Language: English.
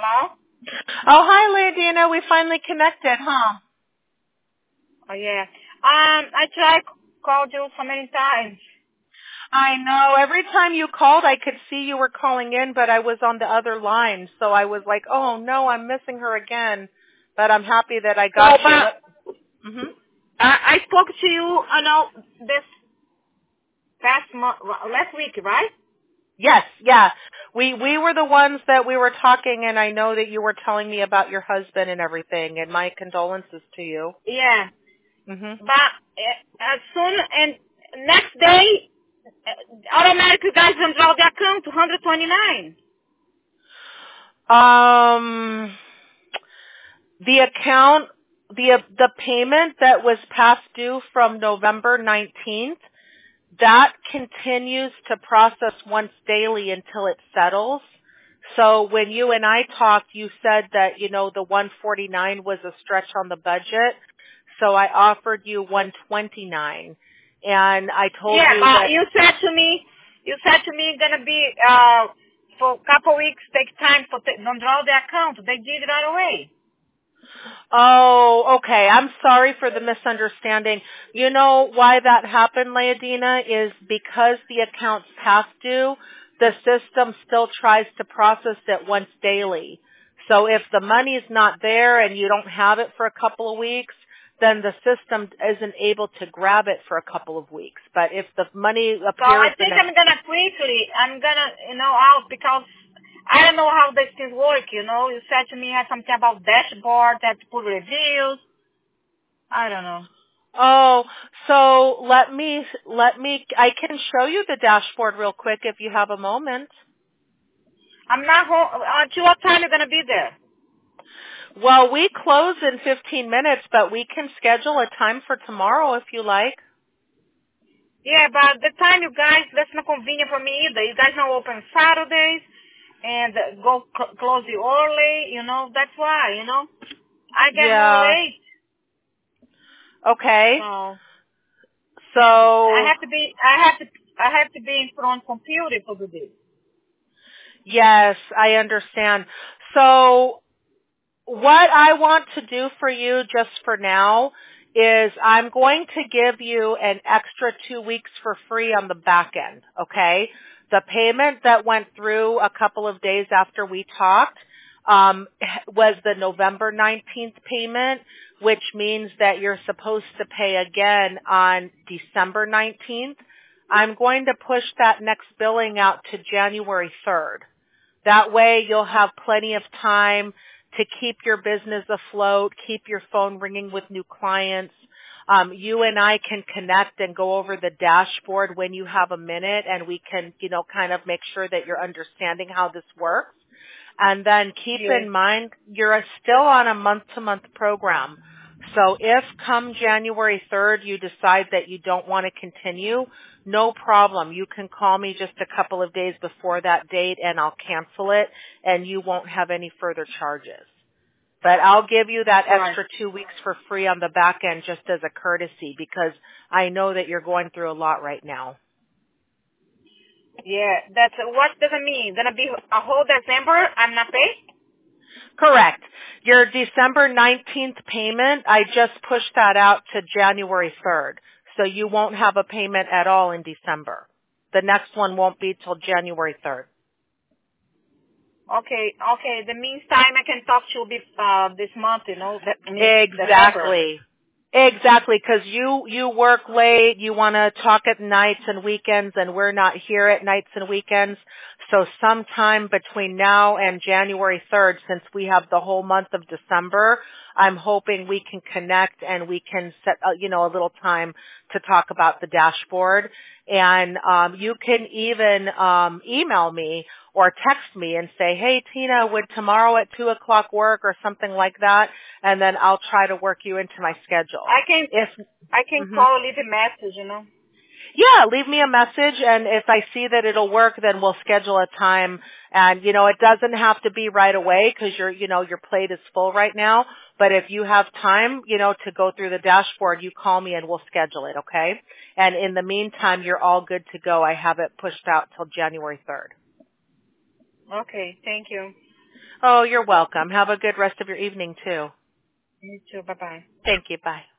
Hello? Oh, hi, Leodina. We finally connected, huh? Oh, yeah. I tried called you so many times. I know. Every time you called, I could see you were calling in, but I was on the other line. So I was like, oh, no, I'm missing her again. But I'm happy that I got you. Mm-hmm. I spoke to you, this past month, last week, right? Yes, yeah. We were the ones that we were talking, and I know that you were telling me about your husband and everything, and my condolences to you. Yeah. Mm-hmm. But as soon, and next day, automatically guys withdraw the account, 129. The account, the payment that was past due from November 19th, that continues to process once daily until it settles. So when you and I talked, you said that, the 149 was a stretch on the budget. So I offered you 129. And I told you that you said to me gonna be, for a couple weeks, take time for, don't draw the account. They did it right away. Oh, okay. I'm sorry for the misunderstanding. You know why that happened, Leodina, is because the account's past due, the system still tries to process it once daily. So if the money's not there and you don't have it for a couple of weeks, then the system isn't able to grab it for a couple of weeks. But if the money appears So I think I'm gonna out because I don't know how these things work, You said to me you had something about dashboard, that to put reviews. I don't know. Oh, so I can show you the dashboard real quick if you have a moment. I'm not home. Until what time you're gonna be there? Well, we close in 15 minutes, but we can schedule a time for tomorrow if you like. Yeah, but the time you guys, that's not convenient for me either. You guys don't open Saturdays and go close you early, that's why, I get home Yeah. late. Okay. So I So, have to be in front computer to do this. yes, I understand. So, what I want to do for you just for now is I'm going to give you an extra 2 weeks for free on the back end, okay? The payment that went through a couple of days after we talked was the November 19th payment, which means that you're supposed to pay again on December 19th. I'm going to push that next billing out to January 3rd. That way you'll have plenty of time to keep your business afloat, keep your phone ringing with new clients. You and I can connect and go over the dashboard when you have a minute, and we can, kind of make sure that you're understanding how this works. And then keep in mind, you're still on a month-to-month program. So if come January 3rd you decide that you don't want to continue, no problem. You can call me just a couple of days before that date and I'll cancel it and you won't have any further charges. But I'll give you that extra 2 weeks for free on the back end just as a courtesy because I know that you're going through a lot right now. Yeah, what does it mean? Gonna be a whole December I'm not paid? Correct. Your December 19th payment, I just pushed that out to January 3rd. So you won't have a payment at all in December. The next one won't be till January 3rd. Okay. The meantime I can talk to you this month, Exactly. December. Exactly, because you work late, you want to talk at nights and weekends, and we're not here at nights and weekends. So sometime between now and January 3rd, since we have the whole month of December, I'm hoping we can connect and we can set, a little time to talk about the dashboard. And you can even email me or text me and say, hey, Tina, would tomorrow at 2 o'clock work or something like that? And then I'll try to work you into my schedule. I can call, leave a message, Yeah, leave me a message, and if I see that it'll work, then we'll schedule a time. And, it doesn't have to be right away because your plate is full right now. But if you have time, to go through the dashboard, you call me and we'll schedule it, okay? And in the meantime, you're all good to go. I have it pushed out till January 3rd. Okay, thank you. Oh, you're welcome. Have a good rest of your evening, too. You too. Bye-bye. Thank you. Bye.